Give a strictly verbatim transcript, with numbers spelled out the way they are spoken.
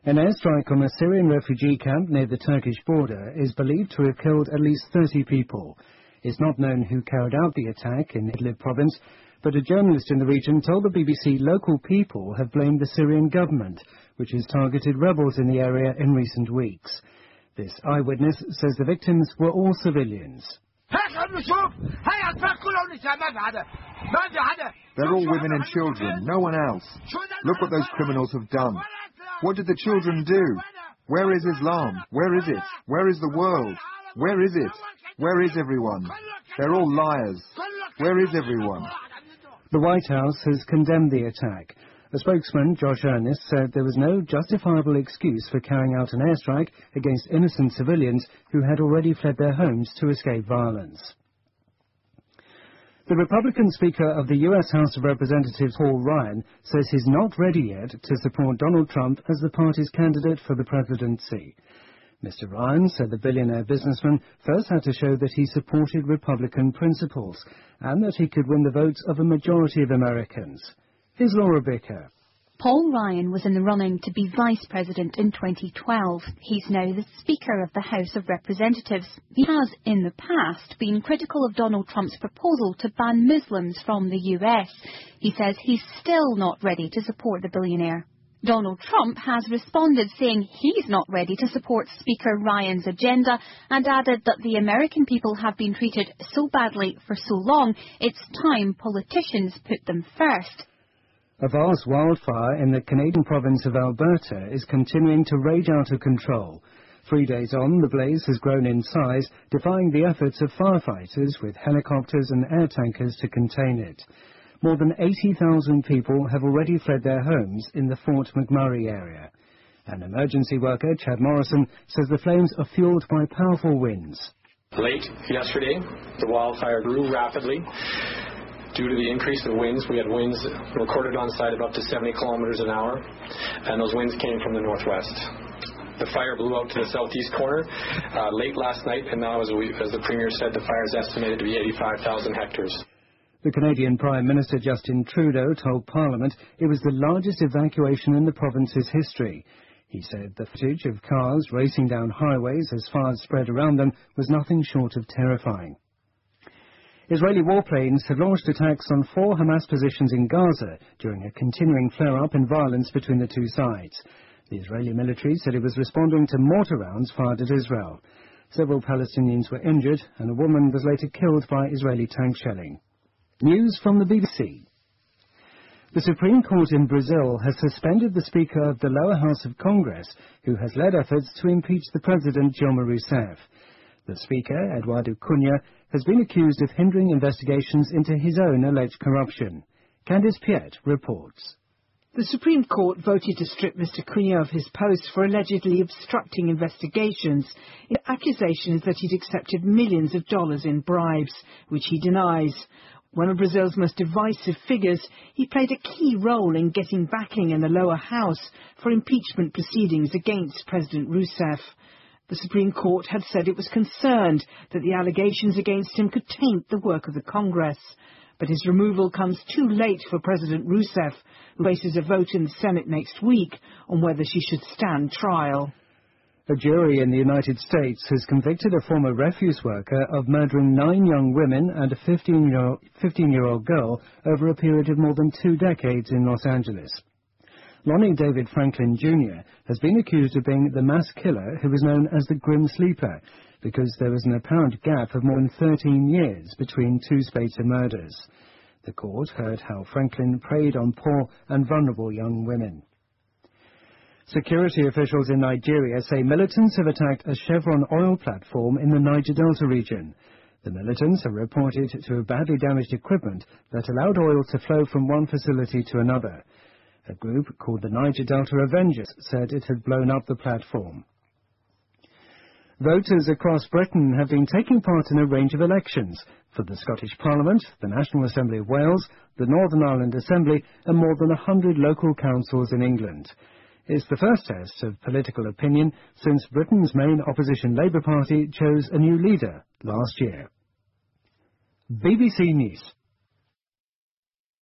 An airstrike on a Syrian refugee camp near the Turkish border is believed to have killed at least thirty people. It's not known who carried out the attack in Idlib province, but a journalist in the region told the B B C local people have blamed the Syrian government, which has targeted rebels in the area in recent weeks. This eyewitness says the victims were all civilians. They're all women and children, no one else. Look what those criminals have done. What did the children do? Where is Islam? Where is it? Where is the world? Where is it? Where is everyone? They're all liars. Where is everyone? The White House has condemned the attack. A spokesman, Josh Earnest, said there was no justifiable excuse for carrying out an airstrike against innocent civilians who had already fled their homes to escape violence. The Republican Speaker of the U S House of Representatives, Paul Ryan, says he's not ready yet to support Donald Trump as the party's candidate for the presidency. Mister Ryan said the billionaire businessman first had to show that he supported Republican principles and that he could win the votes of a majority of Americans. Here's Laura Bicker. Paul Ryan was in the running to be Vice President in twenty twelve. He's now the Speaker of the House of Representatives. He has, in the past, been critical of Donald Trump's proposal to ban Muslims from the U S. He says he's still not ready to support the billionaire. Donald Trump has responded saying he's not ready to support Speaker Ryan's agenda and added that the American people have been treated so badly for so long, it's time politicians put them first. A vast wildfire in the Canadian province of Alberta is continuing to rage out of control. Three days on, the blaze has grown in size, defying the efforts of firefighters with helicopters and air tankers to contain it. More than eighty thousand people have already fled their homes in the Fort McMurray area. An emergency worker, Chad Morrison, says the flames are fueled by powerful winds. Late yesterday, the wildfire grew rapidly. Due to the increase in winds, we had winds recorded on site of up to seventy kilometers an hour, and those winds came from the northwest. The fire blew out to the southeast corner uh, late last night, and now, as, we, as the Premier said, the fire is estimated to be eighty-five thousand hectares. The Canadian Prime Minister Justin Trudeau told Parliament it was the largest evacuation in the province's history. He said the footage of cars racing down highways as fires spread around them was nothing short of terrifying. Israeli warplanes have launched attacks on four Hamas positions in Gaza during a continuing flare-up in violence between the two sides. The Israeli military said it was responding to mortar rounds fired at Israel. Several Palestinians were injured and a woman was later killed by Israeli tank shelling. News from the B B C. The Supreme Court in Brazil has suspended the Speaker of the lower house of Congress, who has led efforts to impeach the President Dilma Rousseff. The Speaker, Eduardo Cunha, has been accused of hindering investigations into his own alleged corruption. Candice Piet reports. The Supreme Court voted to strip Mister Cunha of his post for allegedly obstructing investigations. The accusation is that he'd accepted millions of dollars in bribes, which he denies. One of Brazil's most divisive figures, he played a key role in getting backing in the lower house for impeachment proceedings against President Rousseff. The Supreme Court had said it was concerned that the allegations against him could taint the work of the Congress. But his removal comes too late for President Rousseff, who faces a vote in the Senate next week on whether she should stand trial. A jury in the United States has convicted a former refuse worker of murdering nine young women and a fifteen-year-old girl over a period of more than two decades in Los Angeles. Lonnie David Franklin Junior has been accused of being the mass killer who was known as the Grim Sleeper, because there was an apparent gap of more than thirteen years between two spate of murders. The court heard how Franklin preyed on poor and vulnerable young women. Security officials in Nigeria say militants have attacked a Chevron oil platform in the Niger Delta region. The militants are reported to have badly damaged equipment that allowed oil to flow from one facility to another. A group called the Niger Delta Avengers said it had blown up the platform. Voters across Britain have been taking part in a range of elections for the Scottish Parliament, the National Assembly of Wales, the Northern Ireland Assembly and more than a hundred local councils in England. It's the first test of political opinion since Britain's main opposition Labour Party chose a new leader last year. B B C News.